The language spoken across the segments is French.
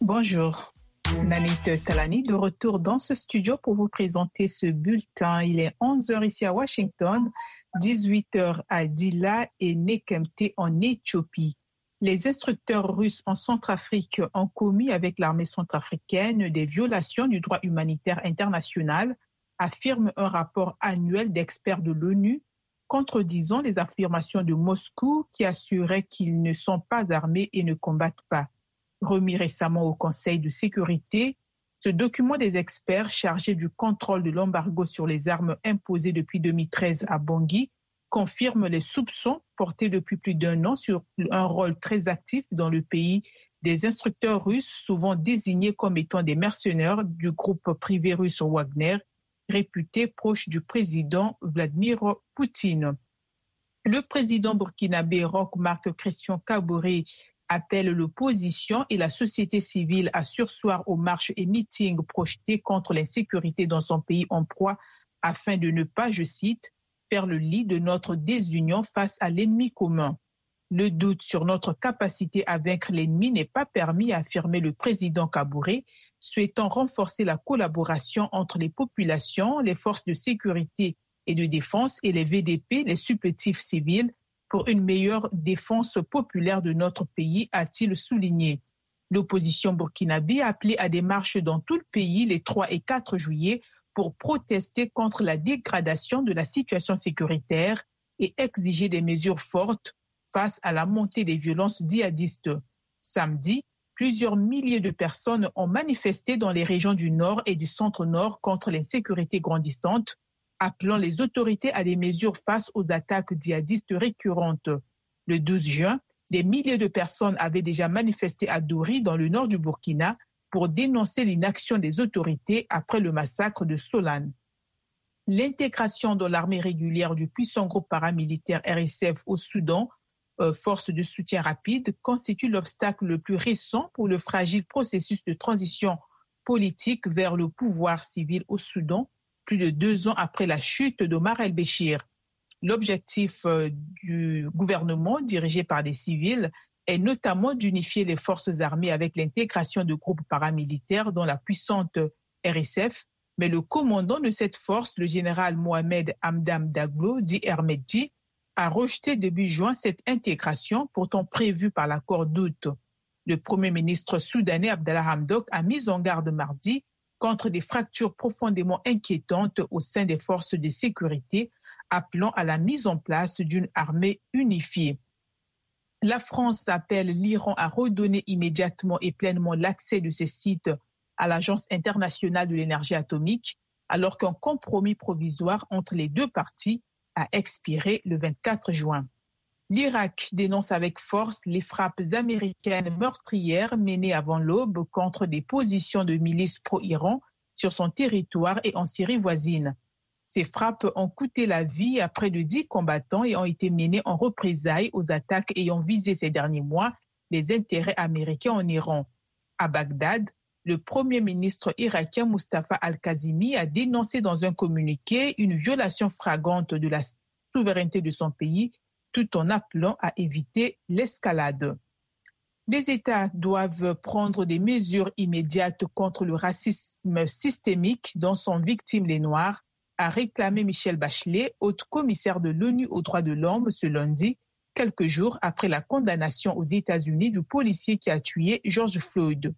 Bonjour, Nanit Talani de retour dans ce studio pour vous présenter ce bulletin. Il est 11h ici à Washington, 18h à Dila et Nekemte en Éthiopie. Les instructeurs russes en Centrafrique ont commis avec l'armée centrafricaine des violations du droit humanitaire international, affirme un rapport annuel d'experts de l'ONU, contredisant les affirmations de Moscou qui assuraient qu'ils ne sont pas armés et ne combattent pas. Remis récemment au Conseil de sécurité, ce document des experts chargé du contrôle de l'embargo sur les armes imposé depuis 2013 à Bangui confirme les soupçons portés depuis plus d'un an sur un rôle très actif dans le pays des instructeurs russes, souvent désignés comme étant des mercenaires du groupe privé russe Wagner, réputé proche du président Vladimir Poutine. Le président burkinabé Roch Marc Christian Kaboré appelle l'opposition et la société civile à surseoir aux marches et meetings projetés contre l'insécurité dans son pays en proie afin de ne pas, je cite, faire le lit de notre désunion face à l'ennemi commun. Le doute sur notre capacité à vaincre l'ennemi n'est pas permis, a affirmé le président Kaboré, souhaitant renforcer la collaboration entre les populations, les forces de sécurité et de défense et les VDP, les supplétifs civils, pour une meilleure défense populaire de notre pays, a-t-il souligné. L'opposition burkinabé a appelé à des marches dans tout le pays les 3 et 4 juillet pour protester contre la dégradation de la situation sécuritaire et exiger des mesures fortes face à la montée des violences djihadistes. Samedi, plusieurs milliers de personnes ont manifesté dans les régions du Nord et du Centre-Nord contre l'insécurité grandissante, appelant les autorités à des mesures face aux attaques djihadistes récurrentes. Le 12 juin, des milliers de personnes avaient déjà manifesté à Douri, dans le nord du Burkina, pour dénoncer l'inaction des autorités après le massacre de Solane. L'intégration dans l'armée régulière du puissant groupe paramilitaire RSF au Soudan, force de soutien rapide, constitue l'obstacle le plus récent pour le fragile processus de transition politique vers le pouvoir civil au Soudan, plus de 2 ans après la chute d'Omar el-Béchir. L'objectif du gouvernement, dirigé par des civils, est notamment d'unifier les forces armées avec l'intégration de groupes paramilitaires dont la puissante RSF, mais le commandant de cette force, le général Mohamed Hamdam Daglo, dit Hermedji, a rejeté début juin cette intégration pourtant prévue par l'accord d'août. Le premier ministre soudanais Abdallah Hamdok a mis en garde mardi contre des fractures profondément inquiétantes au sein des forces de sécurité, appelant à la mise en place d'une armée unifiée. La France appelle l'Iran à redonner immédiatement et pleinement l'accès de ses sites à l'Agence internationale de l'énergie atomique, alors qu'un compromis provisoire entre les deux parties a expiré le 24 juin. L'Irak dénonce avec force les frappes américaines meurtrières menées avant l'aube contre des positions de milices pro-Iran sur son territoire et en Syrie voisine. Ces frappes ont coûté la vie à près de 10 combattants et ont été menées en représailles aux attaques ayant visé ces derniers mois les intérêts américains en Iran. À Bagdad, le premier ministre irakien Mustafa al-Kazimi a dénoncé dans un communiqué une violation flagrante de la souveraineté de son pays, tout en appelant à éviter l'escalade. Les États doivent prendre des mesures immédiates contre le racisme systémique dont sont victimes les Noirs, a réclamé Michelle Bachelet, haute commissaire de l'ONU aux droits de l'homme, ce lundi, quelques jours après la condamnation aux États-Unis du policier qui a tué George Floyd.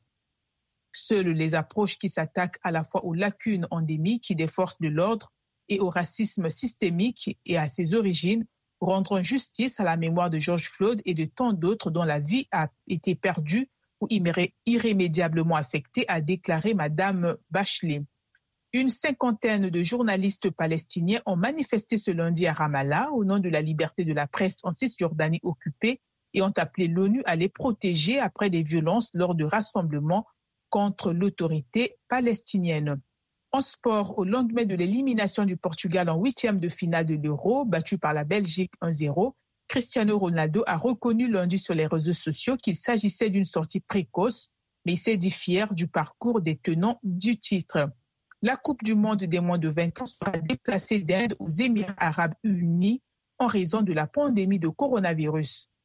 Seules les approches qui s'attaquent à la fois aux lacunes endémiques des forces de l'ordre et au racisme systémique et à ses origines rendront justice à la mémoire de George Floyd et de tant d'autres dont la vie a été perdue ou irrémédiablement affectée, a déclaré Madame Bachelet. Une cinquantaine de journalistes palestiniens ont manifesté ce lundi à Ramallah au nom de la liberté de la presse en Cisjordanie occupée et ont appelé l'ONU à les protéger après des violences lors de rassemblements contre l'autorité palestinienne. En sport, au lendemain de l'élimination du Portugal en 8e de finale de l'Euro, battu par la Belgique 1-0, Cristiano Ronaldo a reconnu lundi sur les réseaux sociaux qu'il s'agissait d'une sortie précoce, mais il s'est dit fier du parcours des tenants du titre. La Coupe du monde des moins de 20 ans sera déplacée d'Inde aux Émirats arabes unis en raison de la pandémie de coronavirus.